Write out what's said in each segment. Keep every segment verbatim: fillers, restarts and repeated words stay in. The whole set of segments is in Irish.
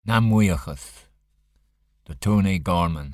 na muochas, de Tony Gorman.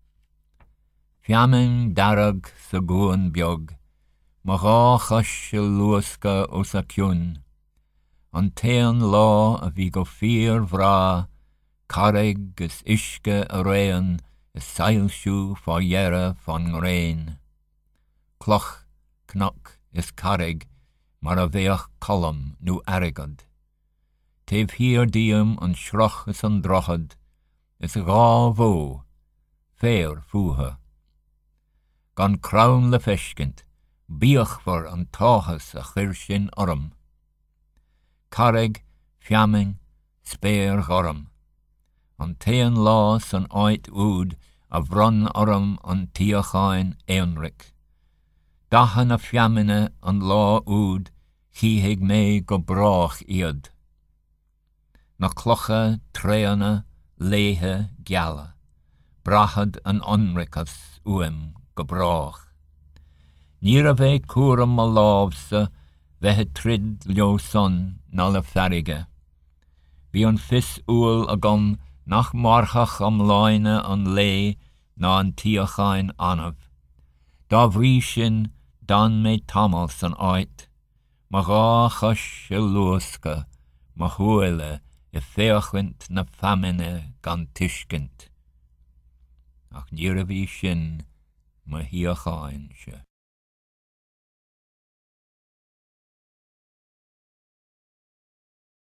Fiamin darag sa guan biog, ma gá chas se luasca os a ciún, an tean lá a bhí go fír bhrá, carrig gus isce a réan is sailsiú fá dheire fan réin. Cloch, knock is carrig, mar a bheach colum nu arigad. Tev hier diem an schroch is an drochad, is gá bhó, fér fuha. Gan crown le feskent, bíoch for an táchas a chir sin orm. Carrig, fiaming, spéir gorum. An tean lá san áit úd a bhrun orm an tíochain éonric. Dahan a fiamine an lá úd, chihéig mé go brach iad. Na clocha, tréana, léhe, giala, brachad an onricas uim go brach. Nír a bheith cuaram a lábsa, bheithe trid leo son na le ferige. Bhí an fis úil agam nach marchach am láine an lé na an tíochain anamh. Da bhrí sin dan mé tamil san áit, ma gá chas se luasca, ma huile i féachint na famine gan tiiscint. Ach nír a bhí sin ma híochain se.